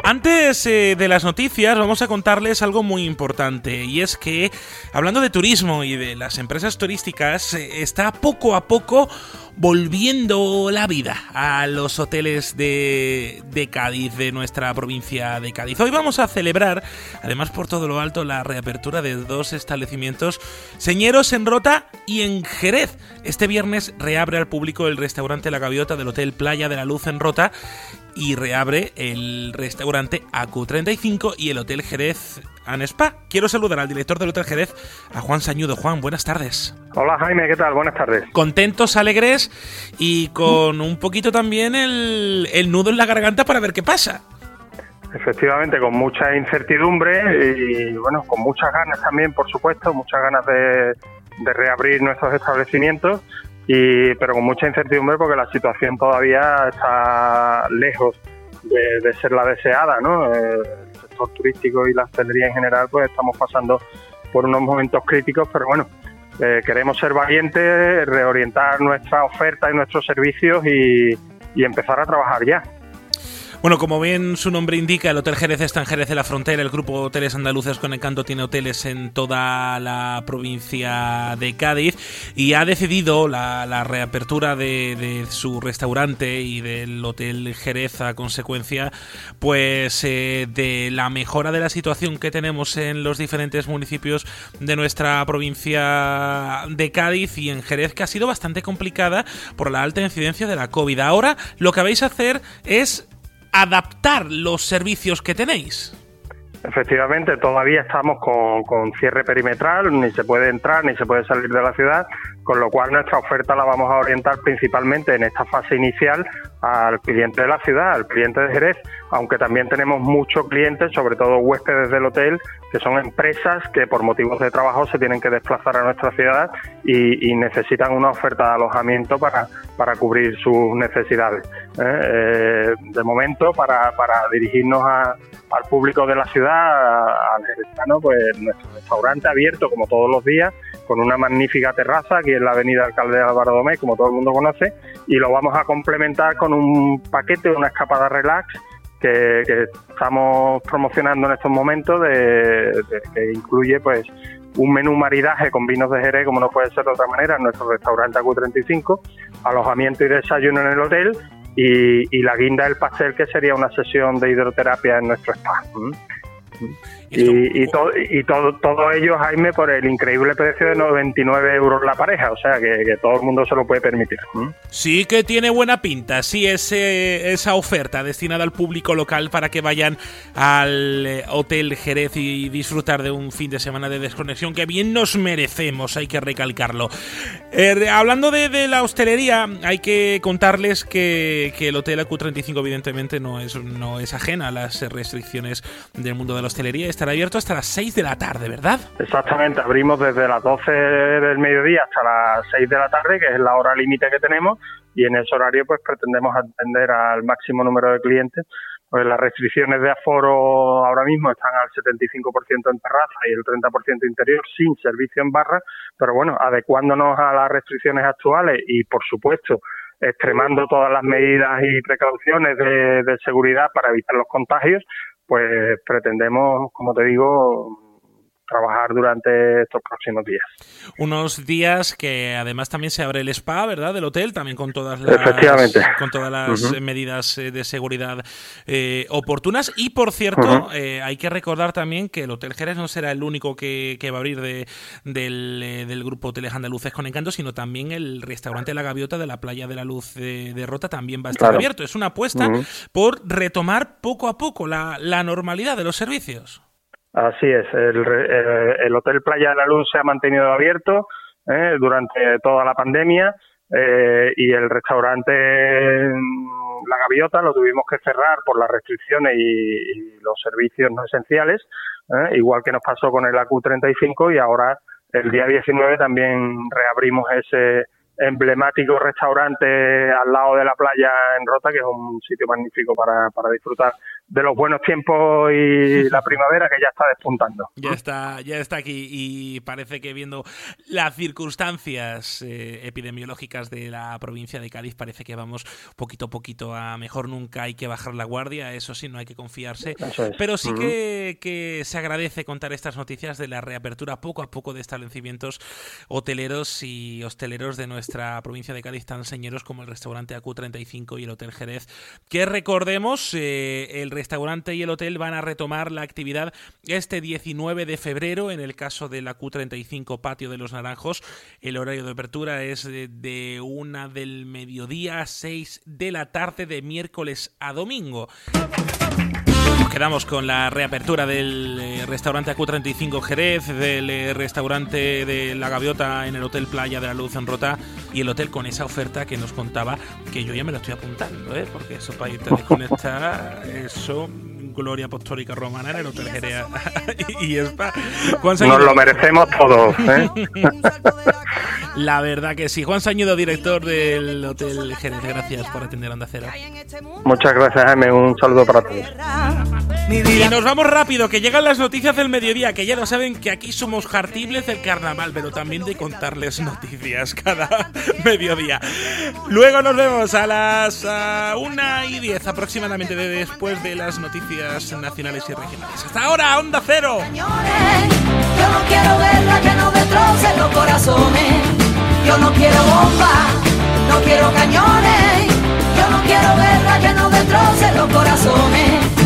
Antes de las noticias vamos a contarles algo muy importante, y es que, hablando de turismo y de las empresas turísticas, está poco a poco volviendo la vida a los hoteles de Cádiz, de nuestra provincia de Cádiz. Hoy vamos a celebrar, además por todo lo alto, la reapertura de 2 establecimientos señeros en Rota y en Jerez. Este viernes reabre al público el restaurante La Gaviota del Hotel Playa de la Luz en Rota, y reabre el restaurante AQ35 y el Hotel Jerez Spa. Quiero saludar al director del Hotel Jerez, a Juan Sañudo. Juan, buenas tardes. Hola Jaime, ¿qué tal? Buenas tardes. Contentos, alegres y con un poquito también el nudo en la garganta para ver qué pasa. Efectivamente, con mucha incertidumbre y bueno, con muchas ganas también, por supuesto, muchas ganas de reabrir nuestros establecimientos. Pero con mucha incertidumbre porque la situación todavía está lejos de ser la deseada, ¿no? El sector turístico y la hostelería en general pues estamos pasando por unos momentos críticos, pero bueno, queremos ser valientes, reorientar nuestra oferta y nuestros servicios y empezar a trabajar ya. Bueno, como bien su nombre indica, el Hotel Jerez está en Jerez de la Frontera. El grupo Hoteles Andaluces con Encanto tiene hoteles en toda la provincia de Cádiz y ha decidido la reapertura de su restaurante y del Hotel Jerez a consecuencia pues de la mejora de la situación que tenemos en los diferentes municipios de nuestra provincia de Cádiz y en Jerez, que ha sido bastante complicada por la alta incidencia de la COVID. Ahora lo que vais a hacer es adaptar los servicios que tenéis. Efectivamente, todavía estamos con cierre perimetral, ni se puede entrar ni se puede salir de la ciudad, con lo cual nuestra oferta la vamos a orientar principalmente en esta fase inicial al cliente de la ciudad, al cliente de Jerez, aunque también tenemos muchos clientes, sobre todo huéspedes del hotel, que son empresas que por motivos de trabajo se tienen que desplazar a nuestra ciudad y necesitan una oferta de alojamiento para cubrir sus necesidades. De momento, para dirigirnos al público de la ciudad, al jerezano, pues nuestro restaurante abierto como todos los días, con una magnífica terraza aquí en la avenida Alcalde Álvaro Domé, como todo el mundo conoce, y lo vamos a complementar con un paquete, una escapada relax que estamos promocionando en estos momentos, que incluye pues un menú maridaje con vinos de Jerez, como no puede ser de otra manera, en nuestro restaurante AQ35, alojamiento y desayuno en el hotel, y la guinda del pastel, que sería una sesión de hidroterapia en nuestro spa. Y todo ello, Jaime, por el increíble precio de 99 euros la pareja, o sea que todo el mundo se lo puede permitir. Sí que tiene buena pinta, sí, esa oferta destinada al público local para que vayan al Hotel Jerez y disfrutar de un fin de semana de desconexión que bien nos merecemos, hay que recalcarlo. Hablando de la hostelería, hay que contarles que el Hotel AQ35 evidentemente no es ajena a las restricciones del mundo de la hostelería. Estará abierto hasta las 6 de la tarde, ¿verdad? Exactamente, abrimos desde las 12 del mediodía hasta las 6 de la tarde, que es la hora límite que tenemos, y en ese horario pues pretendemos atender al máximo número de clientes. Pues las restricciones de aforo ahora mismo están al 75% en terraza y el 30% interior, sin servicio en barra, pero bueno, adecuándonos a las restricciones actuales y por supuesto extremando todas las medidas y precauciones de seguridad para evitar los contagios, pues pretendemos, como te digo, trabajar durante estos próximos días. Unos días que además también se abre el spa, ¿verdad?, del hotel, también con todas las medidas de seguridad oportunas. Y por cierto, hay que recordar también que el Hotel Jerez no será el único que va a abrir del grupo Hoteles Andaluces con Encanto, sino también el restaurante La Gaviota de la Playa de la Luz de Rota también va a estar abierto. Es una apuesta por retomar poco a poco la normalidad de los servicios. Así es, el Hotel Playa de la Luz se ha mantenido abierto durante toda la pandemia y el restaurante La Gaviota lo tuvimos que cerrar por las restricciones y los servicios no esenciales, igual que nos pasó con el AQ35, y ahora el día 19 también reabrimos ese emblemático restaurante al lado de la playa en Rota, que es un sitio magnífico para disfrutar los buenos tiempos y la primavera que ya está despuntando. Ya está aquí y parece que viendo las circunstancias epidemiológicas de la provincia de Cádiz parece que vamos poquito a poquito a mejor. Nunca hay que bajar la guardia, eso sí, no hay que confiarse, pero sí que se agradece contar estas noticias de la reapertura poco a poco de establecimientos hoteleros y hosteleros de nuestra provincia de Cádiz tan señeros como el restaurante AQ35 y el Hotel Jerez, que recordemos, el restaurante y el hotel van a retomar la actividad este 19 de febrero. En el caso del AQ35 Patio de los Naranjos, el horario de apertura es de 1 del mediodía a 6 de la tarde de miércoles a domingo. Nos quedamos con la reapertura del restaurante AQ35 Jerez, del restaurante de La Gaviota en el Hotel Playa de la Luz en Rota y el hotel con esa oferta que nos contaba, que yo ya me lo estoy apuntando, porque eso para irte a desconectar, eso, gloria apostólica romana en el Hotel Jerez y Spa. Nos lo merecemos todos, La verdad que sí. Juan Sañudo, director del Hotel Jerez, gracias por atender Onda Cero. Muchas gracias, Jaime, un saludo para todos. Y nos vamos rápido, que llegan las noticias del mediodía, que ya lo saben que aquí somos jartibles del carnaval, pero también de contarles noticias cada mediodía. Luego nos vemos a las 1:10 aproximadamente después de las noticias nacionales y regionales. Hasta ahora, Onda Cero. Yo no quiero guerra, que no destrocen los corazones. Yo no quiero bombas, no quiero cañones. Yo no quiero guerra, que no destrocen los corazones.